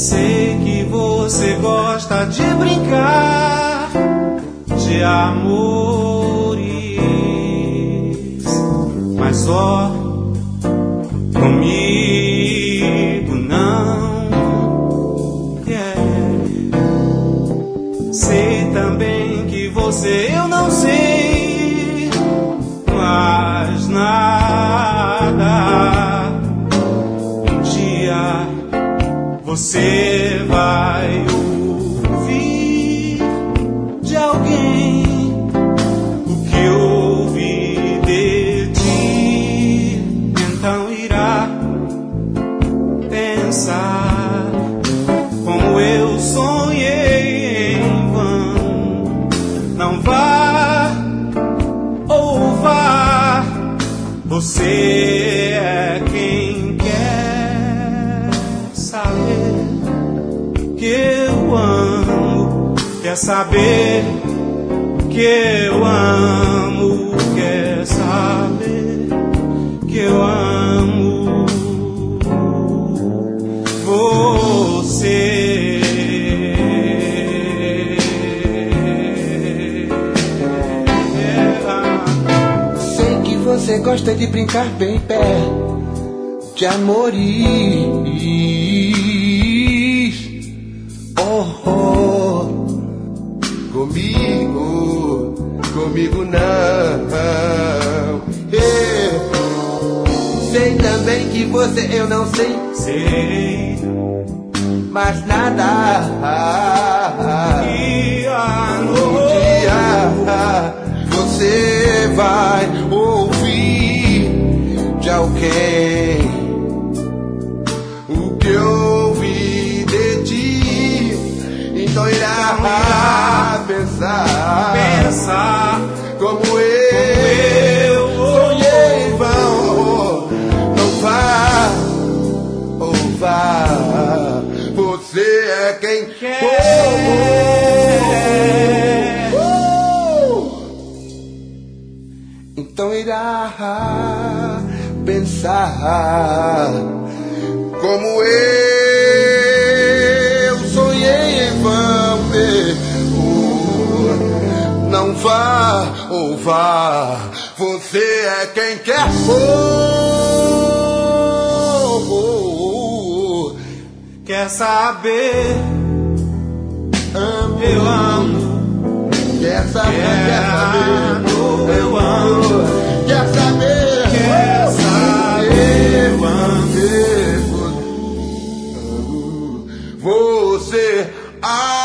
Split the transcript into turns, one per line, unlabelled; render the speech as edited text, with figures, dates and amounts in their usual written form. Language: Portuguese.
Sei que você gosta de brincar de amores, mas só comigo não. Sei também que você, eu não sei mais nada. Um dia você vai ouvir de alguém o que eu ouvi de ti. Então irá pensar como eu sonhei em vão. Não vá ou vá, você é quem quer saber que eu amo, quer saber que eu amo, quer saber que eu amo você.
Sei que você gosta de brincar bem perto de amores. Comigo não. Sei também que você, eu não sei mais nada. Um dia você vai ouvir de alguém o que eu ouvi de ti. Então irá pensar como eu sonhei em vão. Não vá ou vá, você é quem quer. Então irá pensar como eu sonhei em vão. Não vá ou vá, você é quem quer.
Quer saber? Eu amo.
Quer saber?
Eu amo.
Quer saber?
Eu amo.
Você